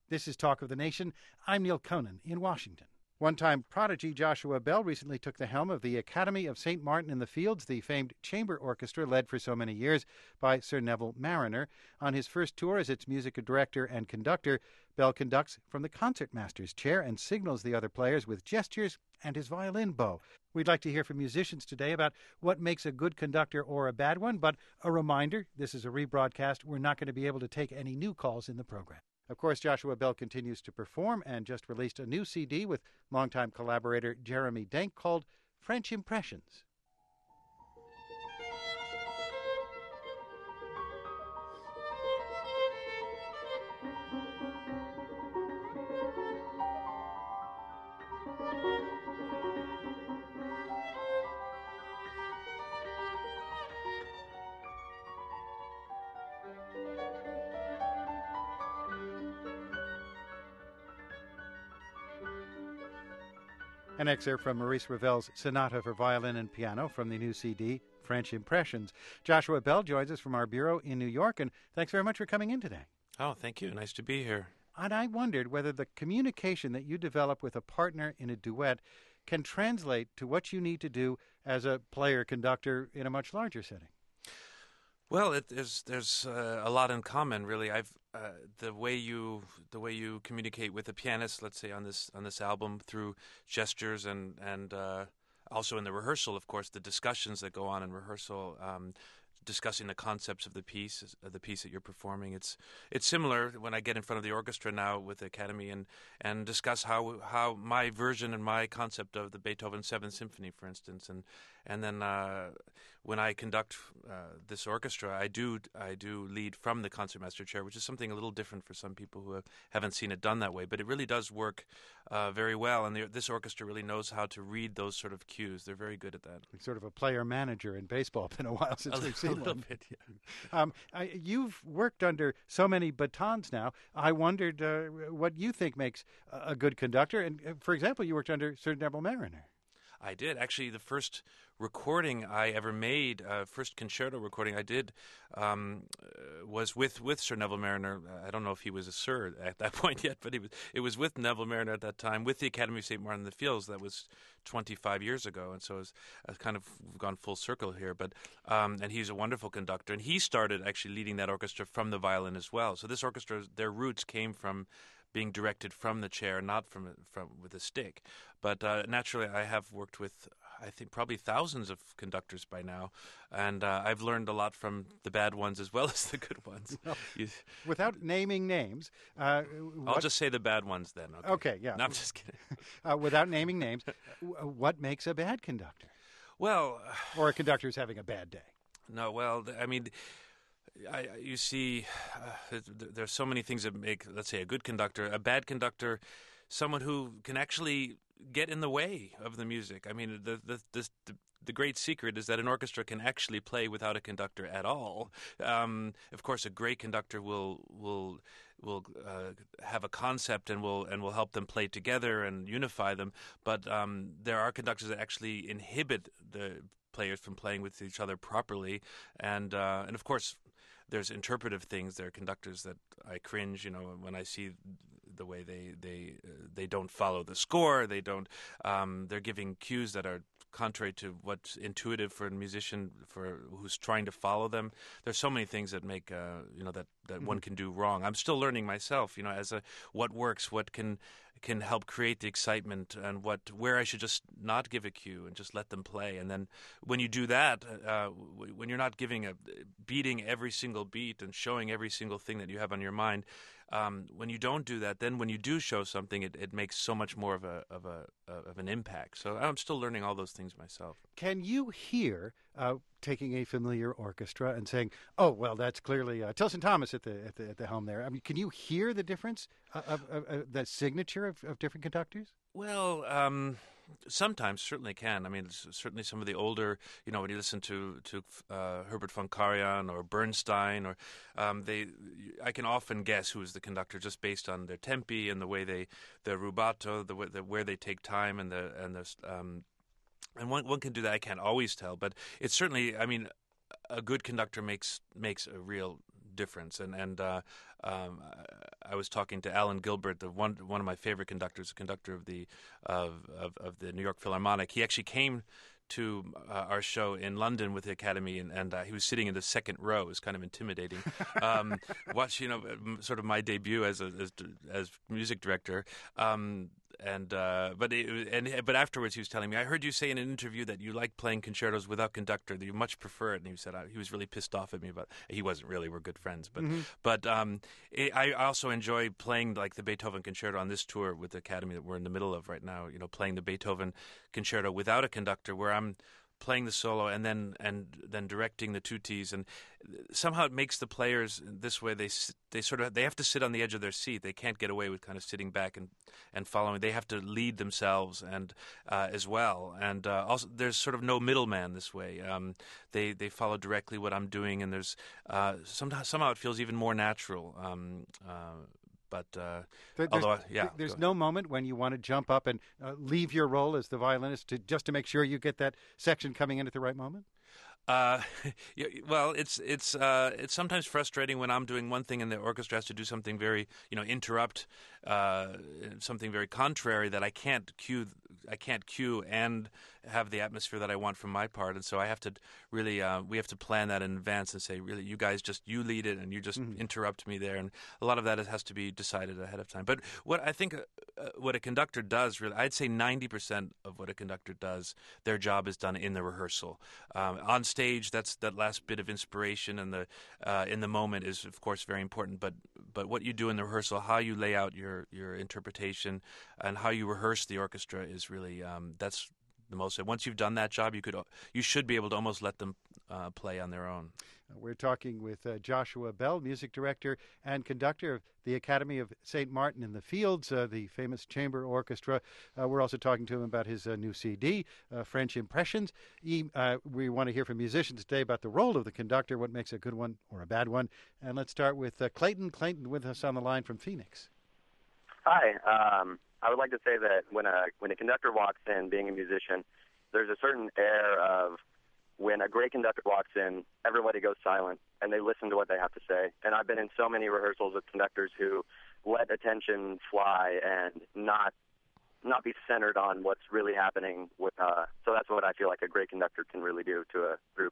This is Talk of the Nation. I'm Neil Conan in Washington. One-time prodigy Joshua Bell recently took the helm of the Academy of St. Martin in the Fields, the famed chamber orchestra led for so many years by Sir Neville Marriner. On his first tour as its music director and conductor, Bell conducts from the concertmaster's chair and signals the other players with gestures and his violin bow. We'd like to hear from musicians today about what makes a good conductor or a bad one, but a reminder, this is a rebroadcast. We're not going to be able to take any new calls in the program. Of course, Joshua Bell continues to perform and just released a new CD with longtime collaborator Jeremy Denk called French Impressions. An excerpt from Maurice Ravel's Sonata for Violin and Piano from the new CD, French Impressions. Joshua Bell joins us from our bureau in New York, and thanks very much for coming in today. Oh, thank you. Nice to be here. And I wondered whether the communication that you develop with a partner in a duet can translate to what you need to do as a player-conductor in a much larger setting. Well, there's a lot in common, really. The way you communicate with a pianist, let's say on this album, through gestures and also in the rehearsal, of course, the discussions that go on in rehearsal, discussing the concepts of the piece that you're performing. It's similar when I get in front of the orchestra now with the Academy and discuss how my version and my concept of the Beethoven Seventh Symphony, for instance, and then when I conduct this orchestra, I do lead from the concertmaster chair, which is something a little different for some people who haven't seen it done that way. But it really does work very well, and this orchestra really knows how to read those sort of cues. They're very good at that. Like sort of a player-manager in baseball. It's been a while since we've seen a little one. bit, yeah. You've worked under so many batons now. I wondered what you think makes a good conductor. And, for example, you worked under Sir Neville Marriner. I did. Actually, the first recording I ever made, first concerto recording I did, was with Sir Neville Marriner. I don't know if he was a sir at that point yet, but it was with Neville Marriner at that time, with the Academy of St. Martin in the Fields. That was 25 years ago, and so I've kind of gone full circle here. But and he's a wonderful conductor, and he started actually leading that orchestra from the violin as well. So this orchestra, their roots came from being directed from the chair, not from with a stick. But naturally, I have worked with, I think, probably thousands of conductors by now, and I've learned a lot from the bad ones as well as the good ones. Well, without naming names, I'll just say the bad ones then. Okay, yeah. No, I'm just kidding. Without naming names, what makes a bad conductor? Well, or a conductor who's having a bad day? No, well, I mean, you see, there's so many things that make, let's say, a good conductor. A bad conductor, someone who can actually get in the way of the music. I mean, the great secret is that an orchestra can actually play without a conductor at all. Of course, a great conductor will have a concept and will help them play together and unify them. But there are conductors that actually inhibit the players from playing with each other properly, and of course, there's interpretive things. There are conductors that I cringe, when I see the way they don't follow the score. They don't. They're giving cues that are contrary to what's intuitive for a musician who's trying to follow them. There's so many things that make that one can do wrong. I'm still learning myself. As what works, what can help create the excitement, and where I should just not give a cue and just let them play. And then when you do that, when you're not beating every single beat and showing every single thing that you have on your mind, when you don't do that, then when you do show something, it makes so much more of an impact. So I'm still learning all those things myself. Can you hear taking a familiar orchestra and saying, "Oh, well, that's clearly Tilson Thomas at the helm there"? I mean, can you hear the difference of the signature of different conductors? Well, sometimes certainly can. I mean, certainly some of the older, when you listen to Herbert von Karajan or Bernstein, or I can often guess who is the conductor just based on their tempi and the way the rubato, where they take time, and one can do that. I can't always tell, but it's certainly. I mean, a good conductor makes a real difference. I was talking to Alan Gilbert, one of my favorite conductors, the conductor of the New York Philharmonic. He actually came to our show in London with the Academy, and he was sitting in the second row. It was kind of intimidating. Watch, sort of my debut as music director. But afterwards he was telling me, I heard you say in an interview that you like playing concertos without conductor, that you much prefer it. And he said he was really pissed off at me, but he wasn't really. We're good friends. But I also enjoy playing like the Beethoven concerto on this tour with the Academy that we're in the middle of right now. Playing the Beethoven concerto without a conductor, where I'm playing the solo and then directing the tutis, and somehow it makes the players this way. They have to sit on the edge of their seat. They can't get away with kind of sitting back and following. They have to lead themselves and as well. And also, there's sort of no middleman this way. They follow directly what I'm doing, and there's somehow it feels even more natural. There's no moment when you want to jump up and leave your role as the violinist just to make sure you get that section coming in at the right moment. Well, it's sometimes frustrating when I'm doing one thing and the orchestra has to do something very, interrupt something very contrary that I can't cue and have the atmosphere that I want from my part, and so I have to really we have to plan that in advance and say, really, you guys you lead it and you just interrupt me there, and a lot of that has to be decided ahead of time. But what I think what a conductor does, really, I'd say 90% of what a conductor does, their job is done in the rehearsal. On stage, that's that last bit of inspiration, and the in the moment is of course very important. But what you do in the rehearsal, how you lay out your interpretation, and how you rehearse the orchestra is really that's the most. Once you've done that job, you should be able to almost let them play on their own. We're talking with Joshua Bell, music director and conductor of the Academy of St. Martin in the Fields, the famous chamber orchestra. We're also talking to him about his new CD, French Impressions. We want to hear from musicians today about the role of the conductor, what makes a good one or a bad one. And let's start with Clayton. Clayton with us on the line from Phoenix. Hi. I would like to say that when a conductor walks in, being a musician, there's a certain air of when a great conductor walks in, everybody goes silent and they listen to what they have to say. And I've been in so many rehearsals with conductors who let attention fly and not be centered on what's really happening with. So that's what I feel like a great conductor can really do to a group.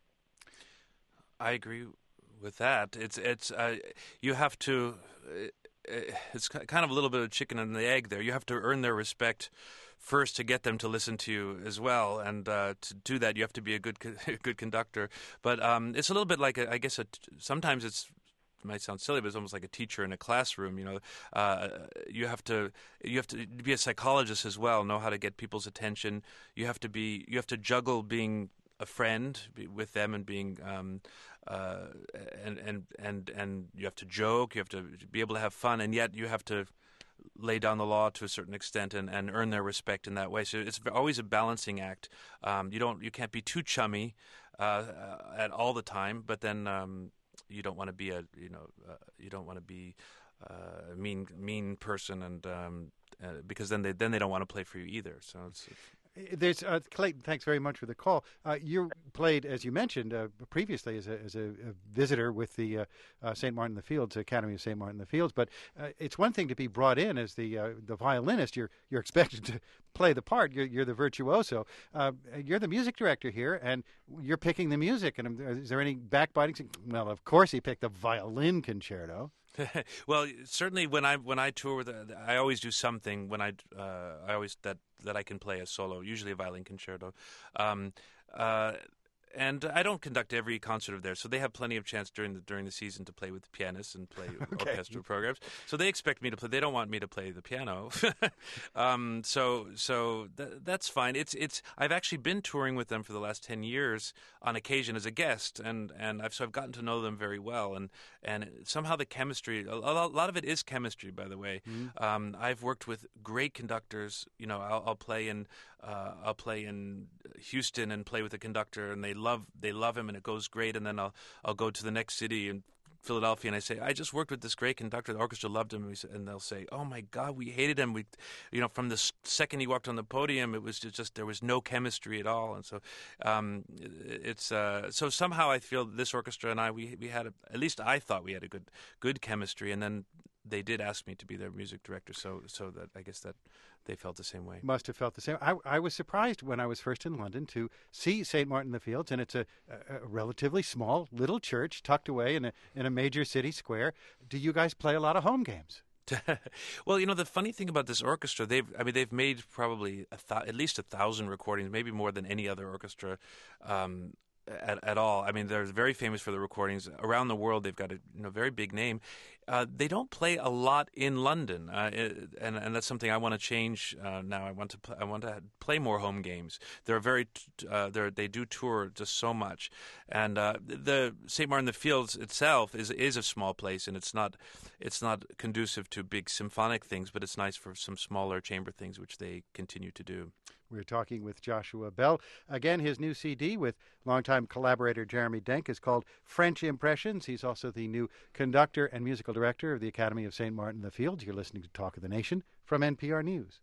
I agree with that. It's you have to. It's kind of a little bit of chicken and the egg there. You have to earn their respect first to get them to listen to you as well, and to do that, you have to be a good conductor. But it's a little bit like sometimes it might sound silly, but it's almost like a teacher in a classroom. You have to be a psychologist as well, know how to get people's attention. You have to juggle being a friend with them and being and you have to joke, you have to be able to have fun, and yet you have to lay down the law to a certain extent and earn their respect in that way. So it's always a balancing act. You can't be too chummy at all the time, but then you don't want to be a mean person, and because then they don't want to play for you either. So There's Clayton. Thanks very much for the call. You played, as you mentioned previously, as a visitor with the St. Martin in the Fields, Academy of St. Martin in the Fields. But it's one thing to be brought in as the violinist. You're expected to play the part. You're the virtuoso. You're the music director here, and you're picking the music. And is there any backbiting? Well, of course, he picked the violin concerto. Well, certainly when I tour with, I always do something when I always that I can play a solo, usually a violin concerto, and I don't conduct every concert of theirs, so they have plenty of chance during the season to play with pianists and play orchestral programs. So they expect me to play. They don't want me to play the piano, so that's fine. It's I've actually been touring with them for the last 10 years on occasion as a guest, and I've gotten to know them very well, and somehow the chemistry. A lot of it is chemistry, by the way. Mm-hmm. I've worked with great conductors. I'll play in Houston and play with a conductor, and they love him, and it goes great. And then I'll go to the next city and Philadelphia, and I say, I just worked with this great conductor. The orchestra loved him, and they'll say, "Oh my God, we hated him. From the second he walked on the podium, it was just there was no chemistry at all." And so, so somehow I feel this orchestra and we had at least I thought we had a good chemistry, and then they did ask me to be their music director, so that I guess that they felt the same way. Must have felt the same. I was surprised when I was first in London to see St. Martin in the Fields, and it's a relatively small little church tucked away in a major city square. Do you guys play a lot of home games? Well, the funny thing about this orchestra, they've made probably at least 1,000 recordings, maybe more than any other orchestra at all. I mean, they're very famous for the recordings around the world. They've got a very big name. They don't play a lot in London, and that's something I want to change now. I want to play more home games. They do tour just so much, and the St. Martin in the Fields itself is a small place, and it's not conducive to big symphonic things, but it's nice for some smaller chamber things, which they continue to do. We're talking with Joshua Bell. Again, his new CD with longtime collaborator Jeremy Denk is called French Impressions. He's also the new conductor and musical director of the Academy of St. Martin in the Fields. You're listening to Talk of the Nation from NPR News.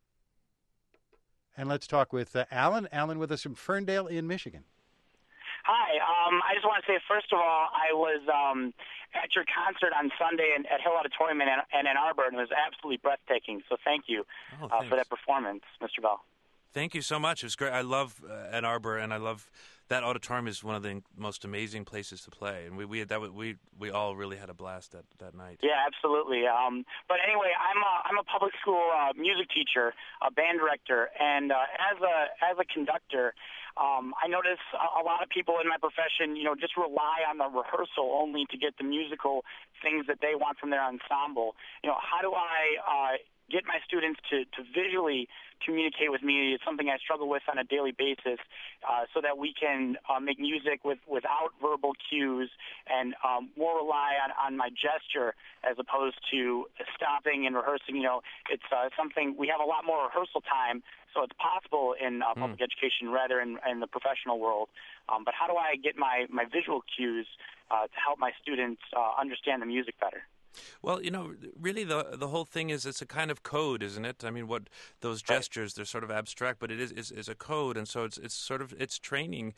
And let's talk with Alan. Alan with us from Ferndale in Michigan. Hi. I just want to say, first of all, I was at your concert on Sunday at Hill Auditorium in Ann Arbor, and it was absolutely breathtaking. So thank you for that performance, Mr. Bell. Thank you so much. It was great. I love Ann Arbor, and I love that auditorium is one of the most amazing places to play, and we all really had a blast that night. Yeah, absolutely. But anyway, I'm a public school music teacher, a band director, and as a conductor, I notice a lot of people in my profession, just rely on the rehearsal only to get the musical things that they want from their ensemble. How do I get my students to visually communicate with me? It's something I struggle with on a daily basis, so that we can make music without verbal cues and more rely on my gesture as opposed to stopping and rehearsing. It's something we have a lot more rehearsal time, so it's possible in public education rather in the professional world. But how do I get my visual cues to help my students understand the music better? Well, really the whole thing is it's a kind of code, isn't it? I mean, what those gestures, they're sort of abstract, but it is a code, and so it's training.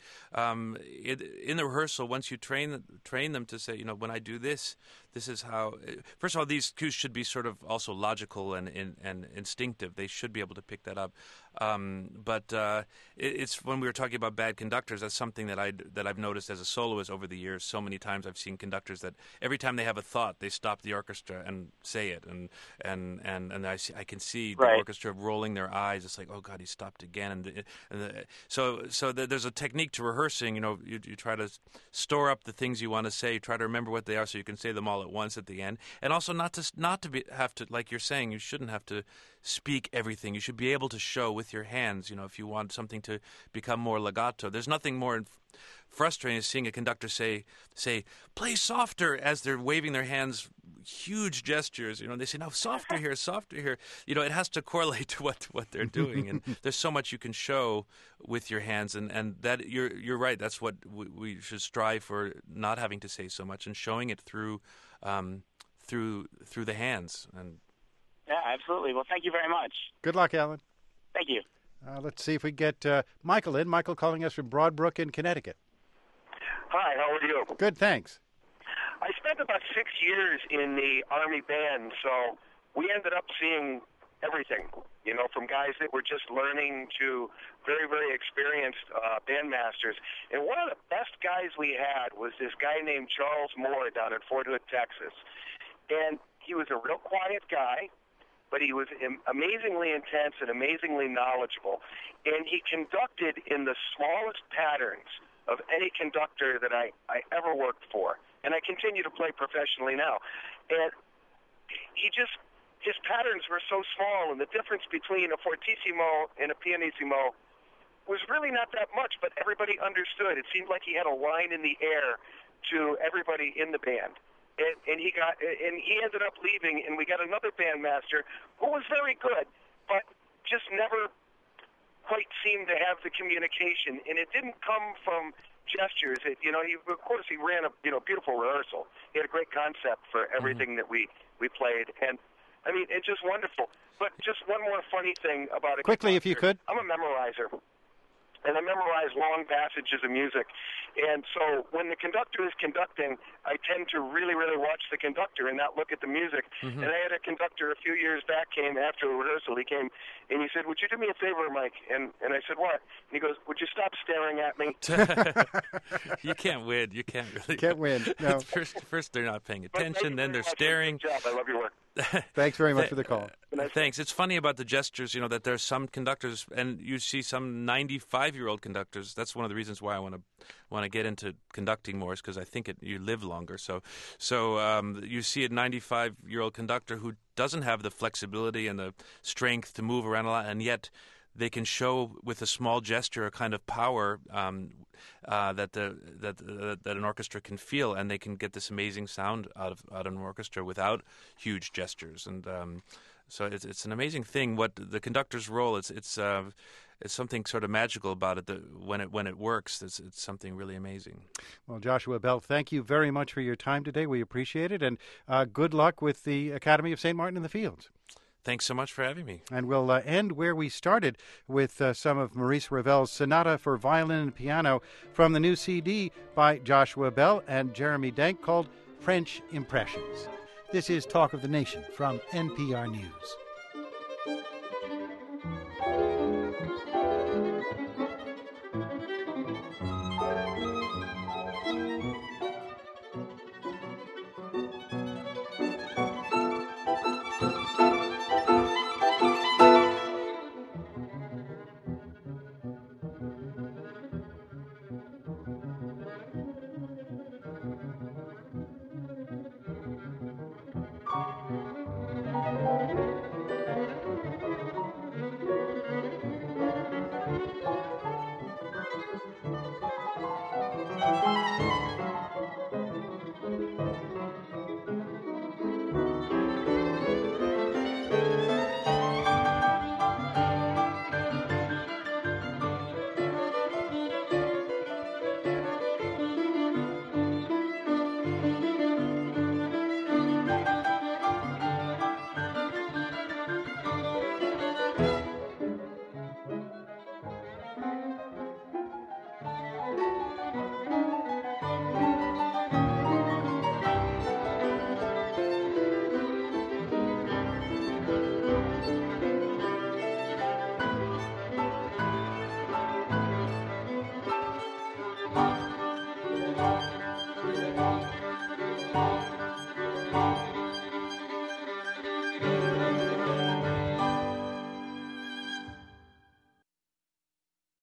In the rehearsal, once you train them to say, when I do this is how. First of all, these cues should be sort of also logical and instinctive. They should be able to pick that up. But it's when we were talking about bad conductors, that's something that I've noticed as a soloist over the years. So many times I've seen conductors that every time they have a thought, they stop the orchestra and say it, and I can see the orchestra rolling their eyes. It's like, oh God, he stopped again. So there's a technique to rehearsing. You try to store up the things you want to say. You try to remember what they are, so you can say them all at once at the end. And also not to have to, like you're saying, you shouldn't have to speak everything. You should be able to show with your hands. If you want something to become more legato, there's nothing more frustrating is seeing a conductor say, play softer, as they're waving their hands, huge gestures. They say, no, softer here, softer here. It has to correlate to what they're doing, and there's so much you can show with your hands, and that you're right. That's what we should strive for, not having to say so much and showing it through the hands. And yeah, absolutely. Well, thank you very much. Good luck, Alan. Thank you. Let's see if we get Michael in. Michael calling us from Broadbrook in Connecticut. Hi, how are you? Good, thanks. I spent about 6 years in the Army band, so we ended up seeing everything, from guys that were just learning to very, very experienced bandmasters. And one of the best guys we had was this guy named Charles Moore down in Fort Hood, Texas. And he was a real quiet guy, but he was amazingly intense and amazingly knowledgeable. And he conducted in the smallest patterns of any conductor that I ever worked for. And I continue to play professionally now. And his patterns were so small, and the difference between a fortissimo and a pianissimo was really not that much, but everybody understood. It seemed like he had a line in the air to everybody in the band. And he ended up leaving, and we got another bandmaster who was very good, but just never quite seemed to have the communication. And it didn't come from gestures. Of course, he ran a beautiful rehearsal. He had a great concept for everything that we played, and I mean, it's just wonderful. But just one more funny thing about it. Quickly, if you could. I'm a memorizer, and I memorize long passages of music. And so when the conductor is conducting, I tend to really, really watch the conductor and not look at the music. And I had a conductor a few years back came after a rehearsal. He came and he said, "Would you do me a favor, Mike?" And I said, "What?" And he goes, "Would you stop staring at me?" You can't win. You can't really. Can't win. No. First they're not paying But attention, thank you then they're very much. staring. Good job. I love your work. Thanks very much for the call. Thanks. It's funny about the gestures, that there's some conductors, and you see some 95-year-old conductors. That's one of the reasons why I want to get into conducting more, is because I think you live longer. So you see a 95-year-old conductor who doesn't have the flexibility and the strength to move around a lot, and yet they can show with a small gesture a kind of power that an orchestra can feel, and they can get this amazing sound out of an orchestra without huge gestures. And so it's an amazing thing. What the conductor's role it's something sort of magical about it. When it works, it's something really amazing. Well, Joshua Bell, thank you very much for your time today. We appreciate it, and good luck with the Academy of St. Martin in the Fields. Thanks so much for having me. And we'll end where we started with some of Maurice Ravel's Sonata for Violin and Piano from the new CD by Joshua Bell and Jeremy Denk called French Impressions. This is Talk of the Nation from NPR News.